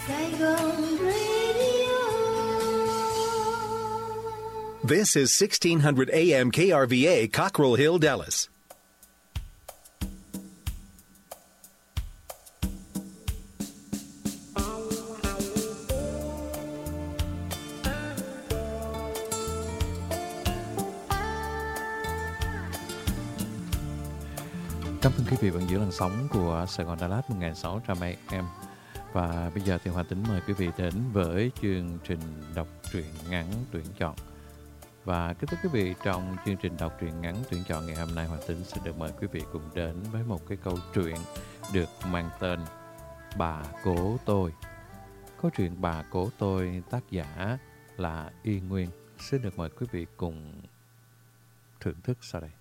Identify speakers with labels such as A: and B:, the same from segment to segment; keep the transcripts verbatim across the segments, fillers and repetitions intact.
A: Saigon Radio.
B: This is sixteen hundred A M K R V A, Cockrell Hill, Dallas.
C: Cảm ơn quý vị vẫn giữ làn sóng của Sài Gòn Đà Lạt một nghìn sáu trăm A M. Và bây giờ thì Hoàng Tính mời quý vị đến với chương trình đọc truyện ngắn tuyển chọn. Và kính thưa quý vị, trong chương trình đọc truyện ngắn tuyển chọn ngày hôm nay, Hoàng Tính sẽ được mời quý vị cùng đến với một cái câu chuyện được mang tên Bà Cố Tôi. Câu chuyện Bà Cố Tôi tác giả là Y Nguyên. Xin được mời quý vị cùng thưởng thức sau đây.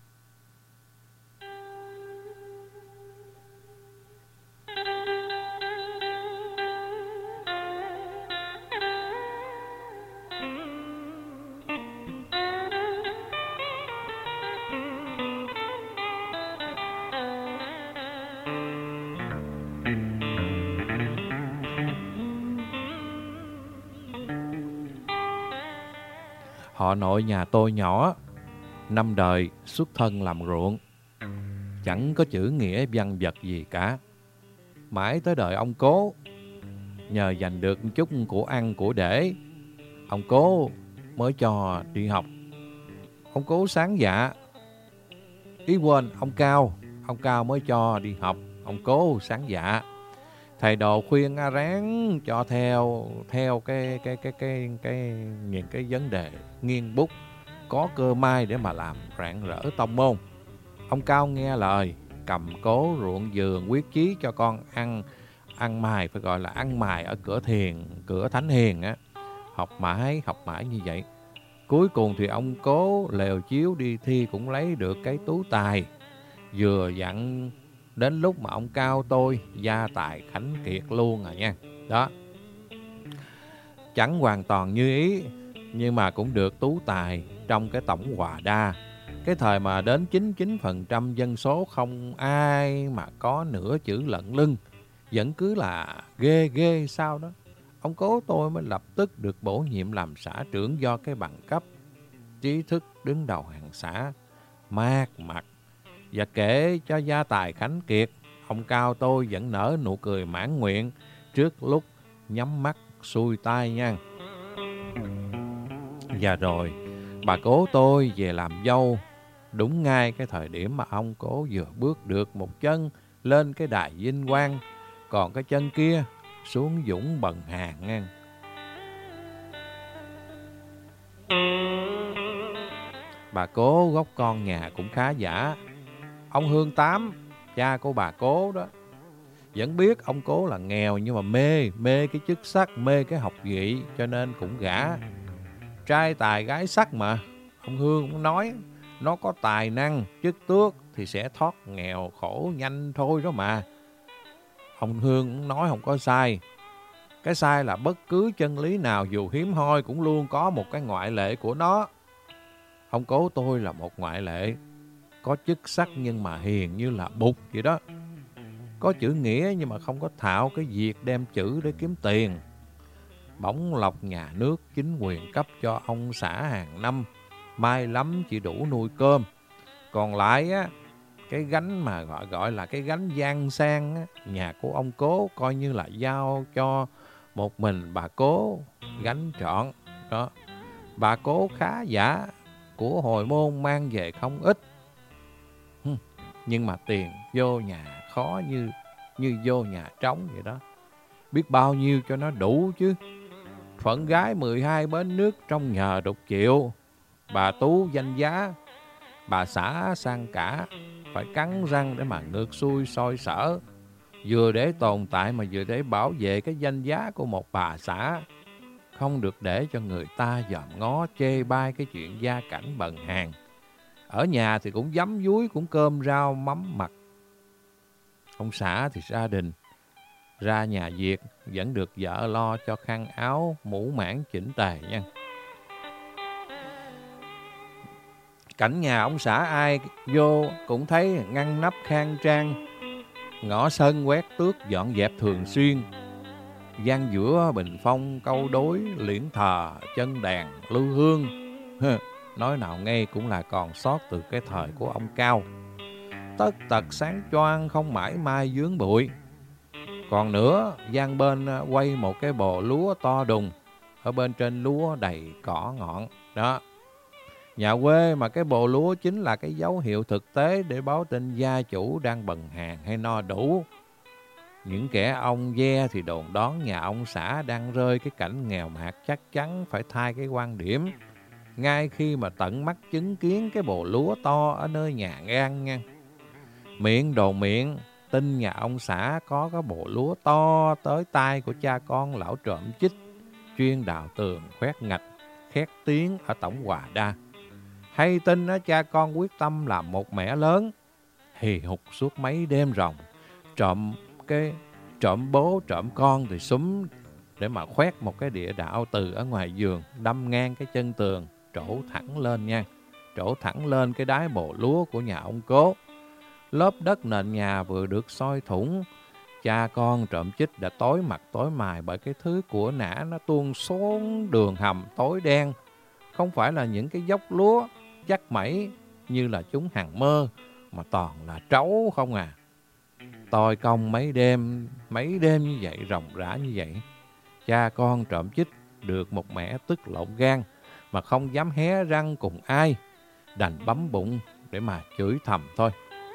C: Họ nội nhà tôi nhỏ, năm đời xuất thân làm ruộng, chẳng có chữ nghĩa văn vật gì cả. Mãi tới đời ông Cố, nhờ giành được chút của ăn của để, ông Cố mới cho đi học. Ông Cố sáng dạ, ý quên ông Cao, ông Cao mới cho đi học. Ông Cố sáng dạ, thầy đồ khuyên à, ráng cho theo theo cái cái cái cái cái những cái vấn đề nghiên bút, có cơ may để mà làm rạng rỡ tông môn. Ông Cao nghe lời, cầm cố ruộng vườn quyết chí cho con ăn ăn mài, phải gọi là ăn mài ở cửa thiền, cửa Thánh Hiền á. Học mãi, học mãi như vậy. Cuối cùng thì ông Cố lèo chiếu đi thi cũng lấy được cái tú tài. Vừa dặn đến lúc mà ông Cao tôi gia tài khánh kiệt luôn rồi nha. Đó. Chẳng hoàn toàn như ý, nhưng mà cũng được tú tài trong cái tổng hòa đa. Cái thời mà đến chín mươi chín phần trăm dân số không ai mà có nửa chữ lận lưng, vẫn cứ là ghê ghê sao đó. Ông Cố tôi mới lập tức được bổ nhiệm làm xã trưởng do cái bằng cấp trí thức đứng đầu hàng xã, mát mặt. Và kể cho gia tài khánh kiệt, ông Cao tôi vẫn nở nụ cười mãn nguyện trước lúc nhắm mắt xuôi tay nha. Và rồi, bà Cố tôi về làm dâu, đúng ngay cái thời điểm mà ông Cố vừa bước được một chân lên cái đài vinh quang, còn cái chân kia xuống dũng bần hàng nha. Bà Cố gốc con nhà cũng khá giả. Ông Hương Tám, cha của bà Cố đó, vẫn biết ông Cố là nghèo nhưng mà mê, mê cái chức sắc, mê cái học vị, cho nên cũng gả. Trai tài gái sắc mà. Ông Hương cũng nói, nó có tài năng, chức tước thì sẽ thoát nghèo khổ nhanh thôi đó mà. Ông Hương cũng nói không có sai. Cái sai là bất cứ chân lý nào dù hiếm hoi cũng luôn có một cái ngoại lệ của nó. Ông Cố tôi là một ngoại lệ. Có chức sắc nhưng mà hiền như là bụt vậy đó. Có chữ nghĩa nhưng mà không có thạo cái việc đem chữ để kiếm tiền. Bổng lộc nhà nước chính quyền cấp cho ông xã hàng năm, may lắm chỉ đủ nuôi cơm. Còn lại á, cái gánh mà gọi gọi là cái gánh gian sang á, nhà của ông Cố coi như là giao cho một mình bà Cố gánh trọn đó. Bà Cố khá giả, của hồi môn mang về không ít, nhưng mà tiền vô nhà khó như như vô nhà trống vậy đó. Biết bao nhiêu cho nó đủ chứ. Phận gái mười hai bến nước trong nhờ đục chịu. Bà Tú danh giá, bà xã sang cả, phải cắn răng để mà ngược xuôi soi sở. Vừa để tồn tại mà vừa để bảo vệ cái danh giá của một bà xã. Không được để cho người ta dòm ngó chê bai cái chuyện gia cảnh bần hàng. Ở nhà thì cũng giấm dúi, cũng cơm rau mắm mặt. Ông xã thì gia đình, ra nhà việc vẫn được vợ lo cho khăn áo, mũ mãn chỉnh tề nha. Cảnh nhà ông xã ai vô cũng thấy ngăn nắp khang trang, ngõ sân quét tước dọn dẹp thường xuyên. gian giữa bình phong câu đối, liễn thờ, chân đàn, lưu hương. Nói nào ngay cũng là còn sót từ cái thời của ông Cao. Tất tật sáng choang, không mãi mai vướng bụi. Còn nữa, gian bên quay một cái bồ lúa to đùng, ở bên trên lúa đầy cỏ ngọn. Đó. Nhà quê mà cái bồ lúa chính là cái dấu hiệu thực tế để báo tin gia chủ đang bần hàng hay no đủ. Những kẻ ông ve thì đồn đón nhà ông xã đang rơi cái cảnh nghèo hạt, chắc chắn phải thay cái quan điểm. Ngay khi mà tận mắt chứng kiến cái bồ lúa to ở nơi nhà ngang nha. Miệng đồn miệng, tin nhà ông xã có cái bồ lúa to tới tay của cha con lão trộm chích, chuyên đào tường, khoét ngạch, khét tiếng ở tổng Hòa Đa. Hay tin đó, cha con quyết tâm làm một mẻ lớn, hì hục suốt mấy đêm ròng, trộm cái trộm bố trộm con thì súng để mà khoét một cái địa đạo từ ở ngoài giường, đâm ngang cái chân tường, trổ thẳng lên nha, trổ thẳng lên cái đáy bồ lúa của nhà ông Cố. Lớp đất nền nhà vừa được soi thủng, cha con trộm chích đã tối mặt tối mày bởi cái thứ của nã nó tuôn xuống đường hầm tối đen. Không phải là những cái dốc lúa chắc mẩy như là chúng hàng mơ, mà toàn là trấu không à. Tôi công mấy đêm, mấy đêm như vậy, ròng rã như vậy. Cha con trộm chích được một mẻ tức lộn gan, mà không dám hé răng cùng ai, đành bấm bụng để mà chửi thầm thôi.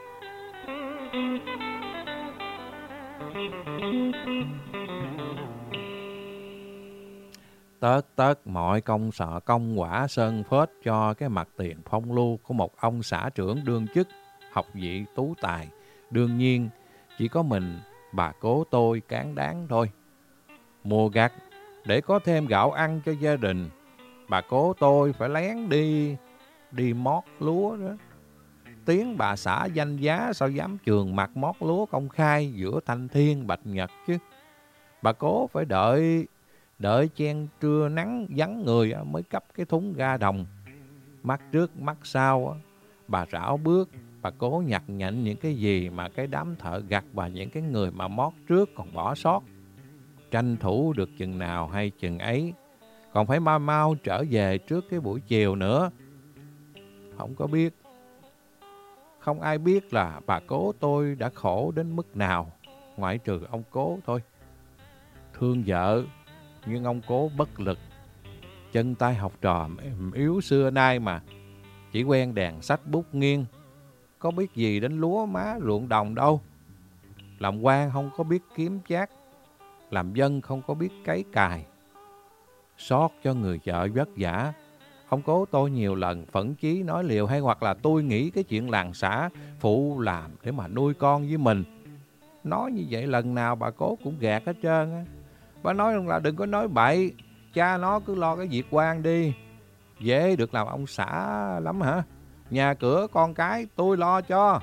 C: Tất tất mọi công sợ công quả sơn phết cho cái mặt tiền phong lưu của một ông xã trưởng đương chức, học vị tú tài. Đương nhiên, chỉ có mình bà Cố tôi cán đáng thôi. Mùa gặt, để có thêm gạo ăn cho gia đình, bà Cố tôi phải lén đi, đi mót lúa đó. Tiếng bà xã danh giá sao dám trường mặt mót lúa công khai giữa thanh thiên bạch nhật chứ. Bà Cố phải đợi, đợi chen trưa nắng vắng người mới cấp cái thúng ga đồng. Mắt trước mắt sau, bà rảo bước, bà Cố nhặt nhạnh những cái gì mà cái đám thợ gặt và những cái người mà mót trước còn bỏ sót. Tranh thủ được chừng nào hay chừng ấy, còn phải mau mau trở về trước cái buổi chiều nữa. Không có biết, không ai biết là bà Cố tôi đã khổ đến mức nào, ngoại trừ ông Cố thôi. Thương vợ, nhưng ông Cố bất lực. Chân tay học trò mềm yếu xưa nay mà, chỉ quen đèn sách bút nghiêng, có biết gì đến lúa má ruộng đồng đâu. Làm quan không có biết kiếm chác, làm dân không có biết cấy cài. Xót cho người vợ vất vả, ông Cố tôi nhiều lần phẫn chí nói liều, hay hoặc là tôi nghĩ cái chuyện làng xã phụ làm để mà nuôi con với mình. Nói như vậy lần nào bà Cố cũng gạt hết trơn á. Bà nói là đừng có nói bậy, cha nó cứ lo cái việc quan đi, dễ được làm ông xã lắm hả? Nhà cửa con cái tôi lo cho.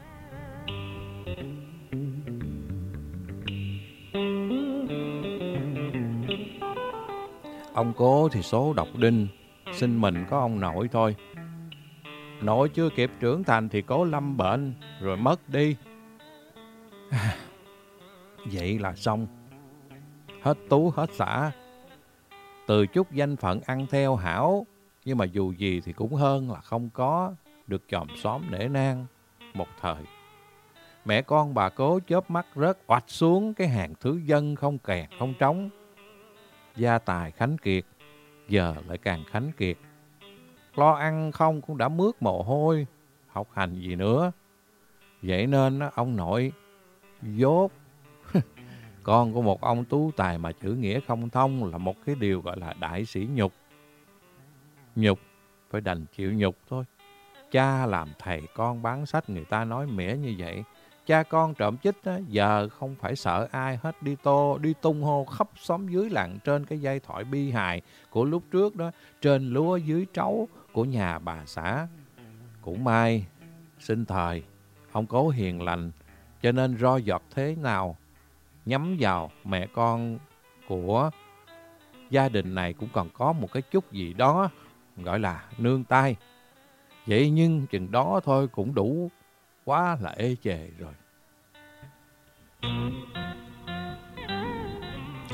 C: Ông Cố thì số độc đinh, sinh mình có ông nội thôi. Nội chưa kịp trưởng thành thì Cố lâm bệnh rồi mất đi. Vậy là xong. Hết tú hết xả. Từ chút danh phận ăn theo hảo, nhưng mà dù gì thì cũng hơn là không có, được chòm xóm nể nang một thời. Mẹ con bà Cố chớp mắt rớt oạch xuống cái hàng thứ dân không kèn không trống. Gia tài khánh kiệt, giờ lại càng khánh kiệt. Lo ăn không cũng đã mướt mồ hôi, học hành gì nữa. Vậy nên ông nội dốt. Con của một ông tú tài mà chữ nghĩa không thông là một cái điều gọi là đại sĩ nhục. Nhục, phải đành chịu nhục thôi. Cha làm thầy, con bán sách, người ta nói mỉa như vậy. Cha con trộm chích á, giờ không phải sợ ai hết, đi tô, đi tung hô khắp xóm dưới làng trên cái dây thoại bi hài của lúc trước đó, trên lúa dưới trấu của nhà bà xã. Cũng may, sinh thời, ông Cố hiền lành, cho nên ro giọt thế nào nhắm vào mẹ con của gia đình này cũng còn có một cái chút gì đó gọi là nương tay. Vậy nhưng chừng đó thôi cũng đủ quá là ê chề rồi.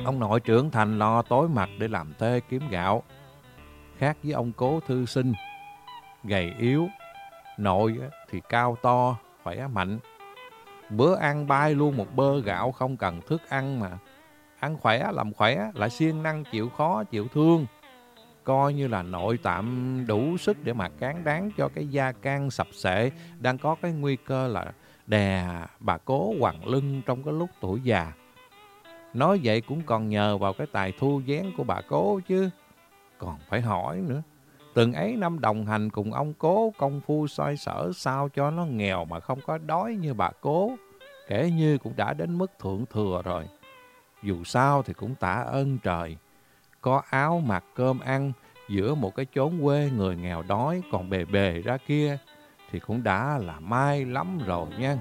C: Ông nội trưởng thành lo tối mặt để làm thuê kiếm gạo. Khác với ông cố thư sinh, gầy yếu, nội thì cao to, khỏe mạnh. Bữa ăn bay luôn một bơ gạo không cần thức ăn mà. Ăn khỏe làm khỏe, lại siêng năng chịu khó chịu thương. Coi như là nội tạm đủ sức để mà cán đáng cho cái gia can sập xệ đang có cái nguy cơ là đè bà cố quằn lưng trong cái lúc tuổi già. Nói vậy cũng còn nhờ vào cái tài thu vén của bà cố chứ. Còn phải hỏi nữa. Từng ấy năm đồng hành cùng ông cố, công phu xoay sở sao cho nó nghèo mà không có đói như bà cố. Kể như cũng đã đến mức thượng thừa rồi. Dù sao thì cũng tạ ơn trời. Có áo mặc cơm ăn giữa một cái chốn quê người nghèo đói còn bề bề ra kia thì cũng đã là may lắm rồi nha.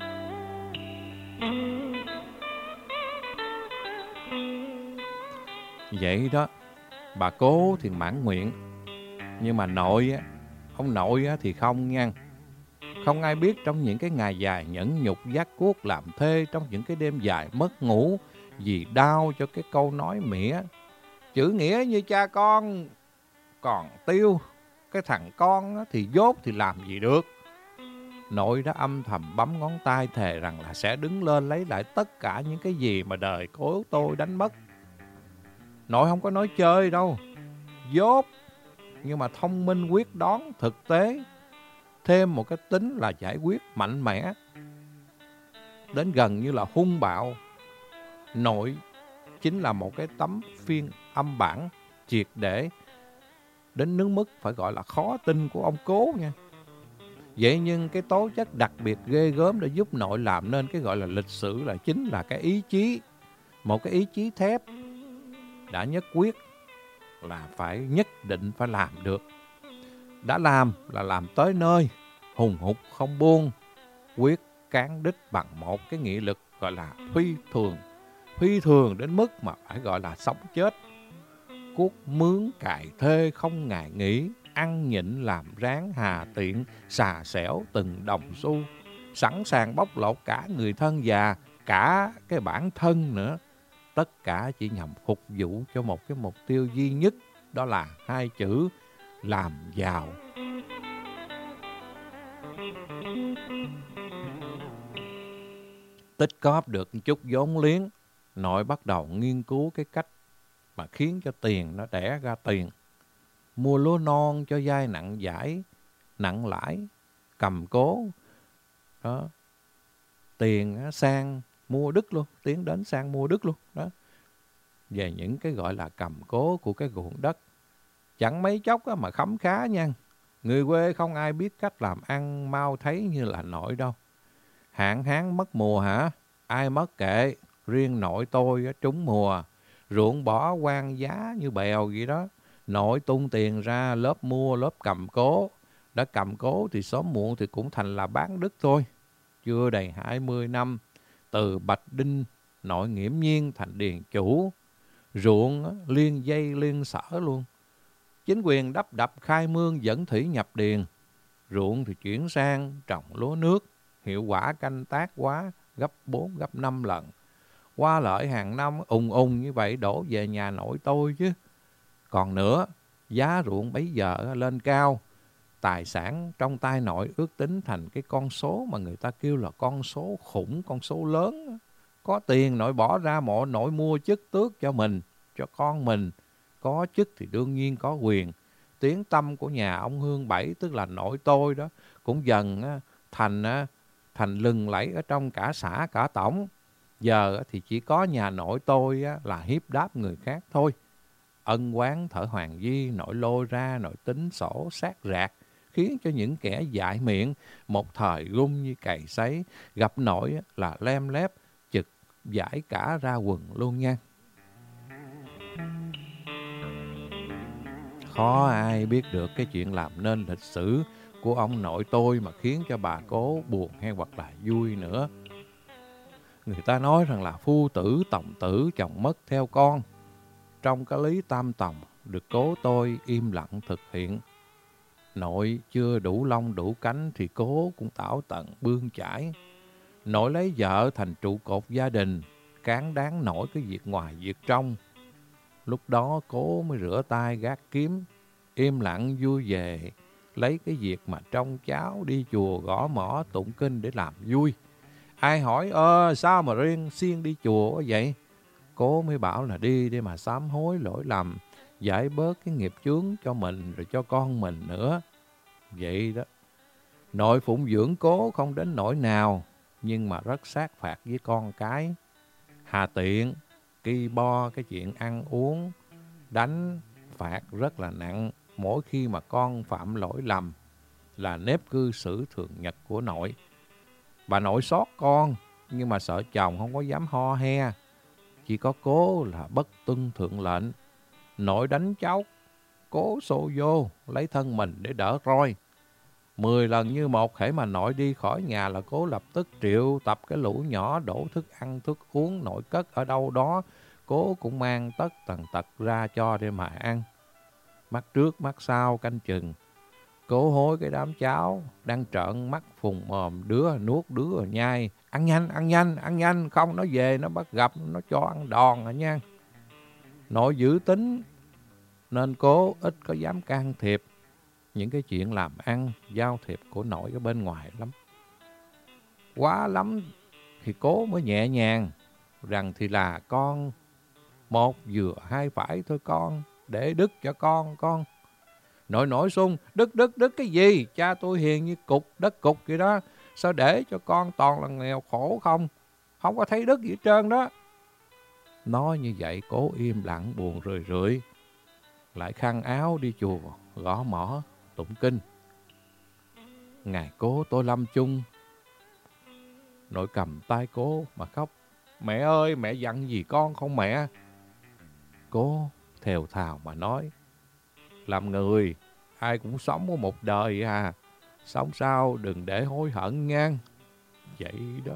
C: Vậy đó, bà cố thì mãn nguyện. Nhưng mà nội á, ông nội á thì không nha. Không ai biết trong những cái ngày dài nhẫn nhục vác cuốc làm thuê, trong những cái đêm dài mất ngủ vì đau cho cái câu nói mỉa. Chữ nghĩa như cha con còn tiêu, cái thằng con á thì dốt thì làm gì được. Nội đã âm thầm bấm ngón tay thề rằng là sẽ đứng lên lấy lại tất cả những cái gì mà đời cố tôi đánh mất. Nội không có nói chơi đâu, dốt, nhưng mà thông minh quyết đoán thực tế, thêm một cái tính là giải quyết mạnh mẽ, đến gần như là hung bạo. Nội chính là một cái tấm phiên âm bản triệt để đến nước mức phải gọi là khó tin của ông cố nha. Vậy nhưng cái tố chất đặc biệt ghê gớm để giúp nội làm nên cái gọi là lịch sử là chính là cái ý chí. Một cái ý chí thép đã nhất quyết là phải nhất định phải làm được. Đã làm là làm tới nơi, hùng hục không buông, quyết cán đích bằng một cái nghị lực gọi là phi thường. Phi thường đến mức mà phải gọi là sống chết. Cuốc mướn cài thuê không ngại nghỉ, ăn nhịn làm ráng hà tiện, xà xẻo từng đồng xu, sẵn sàng bóc lột cả người thân già, cả cái bản thân nữa. Tất cả chỉ nhằm phục vụ cho một cái mục tiêu duy nhất, đó là hai chữ làm giàu. Tích cóp được một chút vốn liếng, nội bắt đầu nghiên cứu cái cách mà khiến cho tiền nó đẻ ra tiền. Mua lúa non cho vay nặng giải, nặng lãi, cầm cố. Đó. Tiền sang mua đất luôn, tiến đến sang mua đất luôn. Đó. Về những cái gọi là cầm cố của cái ruộng đất. Chẳng mấy chốc mà khấm khá nha. Người quê không ai biết cách làm ăn mau thấy như là nội đâu. Hạn hán mất mùa hả? Ai mất kệ. Riêng nội tôi trúng mùa. Ruộng bỏ hoang giá như bèo vậy đó. Nội tung tiền ra lớp mua lớp cầm cố. Đã cầm cố thì sớm muộn thì cũng thành là bán đất thôi. Chưa đầy hai mươi năm. Từ Bạch Đinh nội nghiễm nhiên thành điền chủ. Ruộng liên dây liên sở luôn. Chính quyền đắp đập khai mương dẫn thủy nhập điền. Ruộng thì chuyển sang trồng lúa nước. Hiệu quả canh tác quá gấp bốn, gấp năm lần. Qua lợi hàng năm ùng ùng như vậy đổ về nhà nội tôi chứ. Còn nữa, giá ruộng bấy giờ lên cao. Tài sản trong tay nội ước tính thành cái con số mà người ta kêu là con số khủng, con số lớn. Có tiền nội bỏ ra mộ nội mua chức tước cho mình, cho con mình. Có chức thì đương nhiên có quyền. Tiếng tâm của nhà ông Hương Bảy, tức là nội tôi đó, cũng dần thành thành lừng lẫy ở trong cả xã cả tổng. Giờ thì chỉ có nhà nội tôi là hiếp đáp người khác thôi. Ân oán thở hoàng di, nội lôi ra, nội tính sổ sát rạc, khiến cho những kẻ dại miệng một thời gung như cày sấy, gặp nội là lem lép, chực giải cả ra quần luôn nha. Khó ai biết được cái chuyện làm nên lịch sử của ông nội tôi mà khiến cho bà cố buồn hay hoặc là vui nữa. Người ta nói rằng là phu tử tòng tử chồng mất theo con. Trong cái lý tam tòng được cố tôi im lặng thực hiện. Nội chưa đủ lông đủ cánh thì cố cũng tảo tận bươn chải. Nội lấy vợ thành trụ cột gia đình, cán đáng nổi cái việc ngoài việc trong. Lúc đó cố mới rửa tay gác kiếm, im lặng vui về, lấy cái việc mà trông cháu đi chùa gõ mõ tụng kinh để làm vui. Ai hỏi, ơ sao mà riêng siêng đi chùa quá vậy? Cố mới bảo là đi để mà sám hối lỗi lầm, giải bớt cái nghiệp chướng cho mình rồi cho con mình nữa. Vậy đó. Nội phụng dưỡng cố không đến nỗi nào, nhưng mà rất sát phạt với con cái. Hà tiện, ki bo cái chuyện ăn uống, đánh, phạt rất là nặng. Mỗi khi mà con phạm lỗi lầm là nếp cư xử thường nhật của nội. Bà nội xót con, nhưng mà sợ chồng không có dám ho he. Chỉ có cố là bất tuân thượng lệnh. Nội đánh cháu, cố xô vô, lấy thân mình để đỡ roi. Mười lần như một, hễ mà nội đi khỏi nhà là cố lập tức triệu tập cái lũ nhỏ đổ thức ăn, thức uống, nội cất ở đâu đó. Cố cũng mang tất tần tật ra cho để mà ăn. Mắt trước, mắt sau, canh chừng. Cố hối cái đám cháu, đang trợn mắt phùng mồm, đứa nuốt, đứa nhai. Ăn nhanh, ăn nhanh, ăn nhanh, không nó về, nó bắt gặp, nó cho ăn đòn à nha. Nội giữ tính, nên cố ít có dám can thiệp những cái chuyện làm ăn, giao thiệp của nội ở bên ngoài lắm. Quá lắm thì cố mới nhẹ nhàng, rằng thì là con, một vừa hai phải thôi con, để đức cho con, con. Nội nổi sung, đức đức đức cái gì, cha tôi hiền như cục, đất cục vậy đó, sao để cho con toàn là nghèo khổ không, không có thấy đức gì hết trơn đó. Nói như vậy cố im lặng buồn rười rượi, lại khăn áo đi chùa, gõ mõ, tụng kinh. Ngày cố tôi lâm chung, nội cầm tay cố mà khóc. Mẹ ơi, mẹ dặn gì con không mẹ? Cố thều thào mà nói, làm người, ai cũng sống có một đời à, sống sao đừng để hối hận ngang. Vậy đó.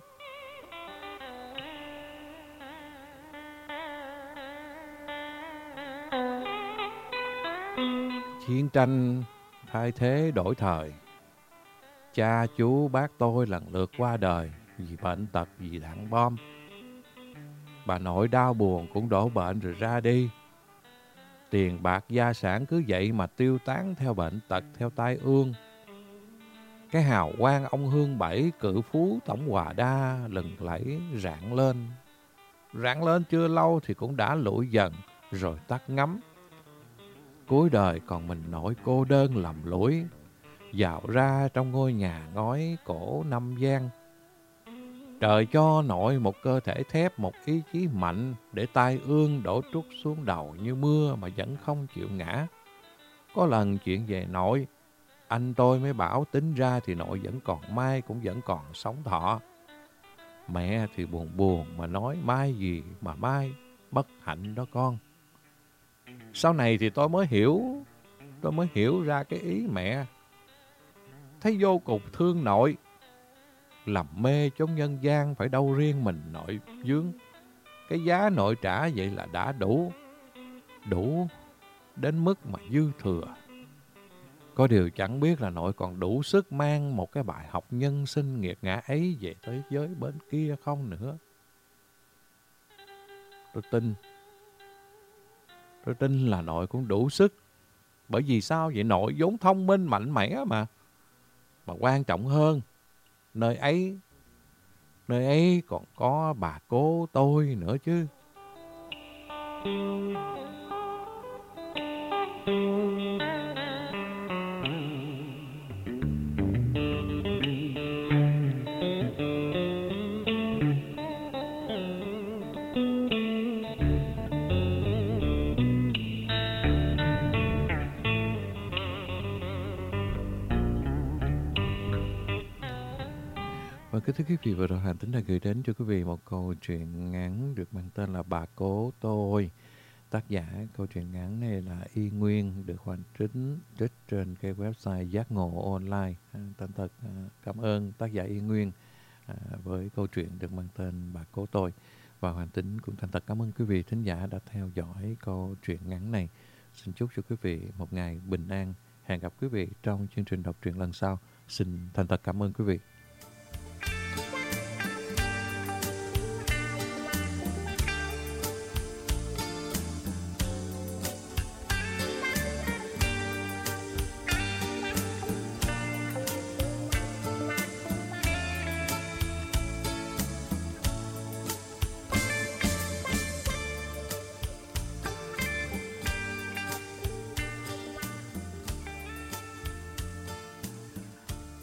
C: Chiến tranh thay thế đổi thời. Cha chú bác tôi lần lượt qua đời vì bệnh tật, vì đạn bom. Bà nội đau buồn cũng đổ bệnh rồi ra đi. Tiền bạc gia sản cứ vậy mà tiêu tán theo bệnh tật, theo tai ương. Cái hào quang ông Hương Bảy, cự phú tổng hòa đa lừng lẫy rạng lên. Rạng lên chưa lâu thì cũng đã lụi dần rồi tắt ngấm. Cuối đời còn mình nội cô đơn lầm lũi, dạo ra trong ngôi nhà ngói cổ năm gian. Trời cho nội một cơ thể thép, một ý chí mạnh, để tai ương đổ trút xuống đầu như mưa mà vẫn không chịu ngã. Có lần chuyện về nội, anh tôi mới bảo tính ra thì nội vẫn còn mai, cũng vẫn còn sống thọ. Mẹ thì buồn buồn mà nói mai gì mà mai, bất hạnh đó con. Sau này thì tôi mới hiểu, tôi mới hiểu ra cái ý mẹ. Thấy vô cùng thương nội, làm mê trong nhân gian phải đâu riêng mình nội dướng. Cái giá nội trả vậy là đã đủ, đủ đến mức mà dư thừa. Có điều chẳng biết là nội còn đủ sức mang một cái bài học nhân sinh nghiệt ngã ấy về tới giới bên kia không nữa. Tôi tin, tôi tin là nội cũng đủ sức. Bởi vì sao vậy? Nội vốn thông minh mạnh mẽ mà. Mà quan trọng hơn, nơi ấy, nơi ấy còn có bà cố tôi nữa chứ. Và kính thưa quý vị, vừa rồi Hành Tính đã gửi đến cho quý vị một câu chuyện ngắn được mang tên là Bà Cố Tôi. Tác giả câu chuyện ngắn này là Y Nguyên, được hoàn chỉnh trích trên cái website Giác Ngộ Online. Thành thật cảm ơn tác giả Y Nguyên với câu chuyện được mang tên Bà Cố Tôi. Và Hoàn Tính cũng thành thật cảm ơn quý vị thính giả đã theo dõi câu chuyện ngắn này. Xin chúc cho quý vị một ngày bình an. Hẹn gặp quý vị trong chương trình đọc truyện lần sau. Xin thành thật cảm ơn quý vị.